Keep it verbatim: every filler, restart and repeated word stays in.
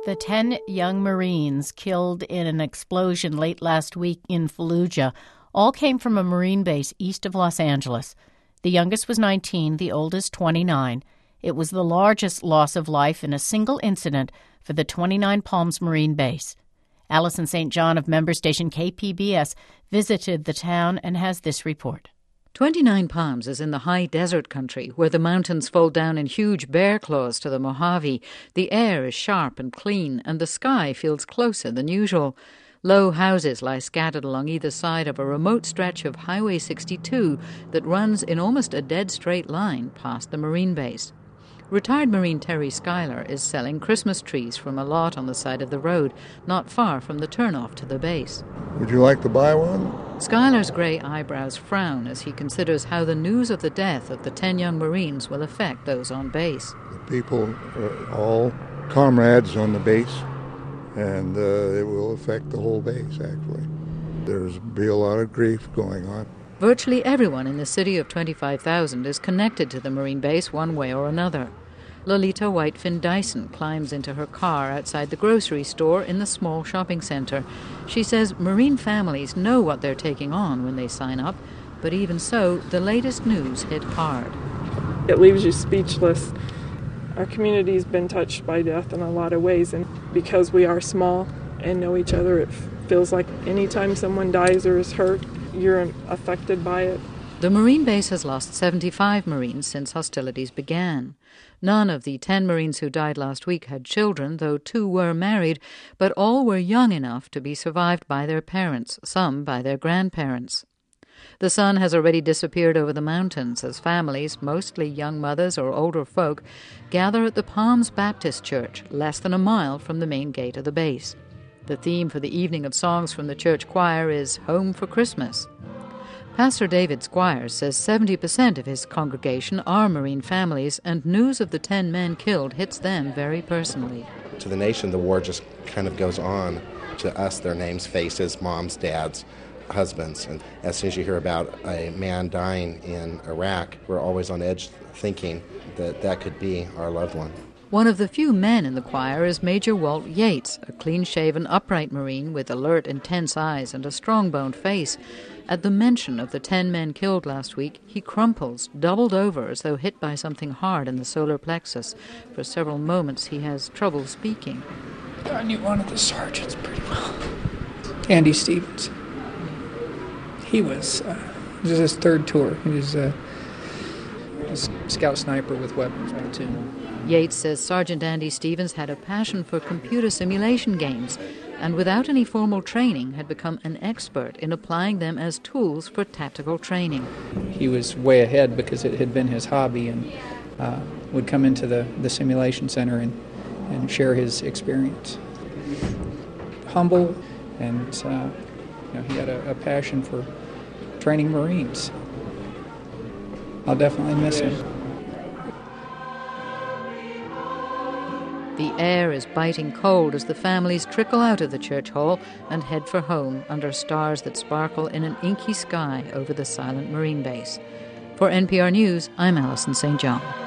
The ten young Marines killed in an explosion late last week in Fallujah all came from a Marine base east of Los Angeles. The youngest was nineteen, the oldest twenty-nine. It was the largest loss of life in a single incident for the twenty-nine Palms Marine Base. Allison Saint John of member station K P B S visited the town and has this report. twenty-nine Palms is in the high desert country where the mountains fold down in huge bear claws to the Mojave. The air is sharp and clean and the sky feels closer than usual. Low houses lie scattered along either side of a remote stretch of Highway sixty-two that runs in almost a dead straight line past the Marine base. Retired Marine Terry Schuyler is selling Christmas trees from a lot on the side of the road, not far from the turnoff to the base. Would you like to buy one? Schuyler's grey eyebrows frown as he considers how the news of the death of the ten young Marines will affect those on base. The people are all comrades on the base, and uh, it will affect the whole base, actually. There's be a lot of grief going on. Virtually everyone in the city of twenty-five thousand is connected to the Marine base one way or another. Lolita Whitefin Dyson climbs into her car outside the grocery store in the small shopping centre. She says Marine families know what they're taking on when they sign up, but even so, the latest news hit hard. It leaves you speechless. Our community's been touched by death in a lot of ways, and because we are small and know each other, it feels like anytime someone dies or is hurt, you're affected by it. The Marine base has lost seventy-five Marines since hostilities began. None of the ten Marines who died last week had children, though two were married, but all were young enough to be survived by their parents, some by their grandparents. The sun has already disappeared over the mountains as families, mostly young mothers or older folk, gather at the Palms Baptist Church, less than a mile from the main gate of the base. The theme for the evening of songs from the church choir is Home for Christmas. Pastor David Squires says seventy percent of his congregation are Marine families, and news of the ten men killed hits them very personally. To the nation, the war just kind of goes on. To us, their names, faces, moms, dads, husbands. And as soon as you hear about a man dying in Iraq, we're always on edge thinking that that could be our loved one. One of the few men in the choir is Major Walt Yates, a clean-shaven, upright Marine with alert, intense eyes and a strong-boned face. At the mention of the ten men killed last week, he crumples, doubled over as though hit by something hard in the solar plexus. For several moments he has trouble speaking. I knew one of the sergeants pretty well. Andy Stevens. He was, uh, this is his third tour. He was uh, a scout sniper with weapons platoon. Yates says Sergeant Andy Stevens had a passion for computer simulation games and without any formal training had become an expert in applying them as tools for tactical training. He was way ahead because it had been his hobby and uh, would come into the, the simulation center and, and share his experience. Humble, and uh, you know, he had a, a passion for training Marines. I'll definitely miss him. The air is biting cold as the families trickle out of the church hall and head for home under stars that sparkle in an inky sky over the silent Marine base. For N P R News, I'm Allison Saint John.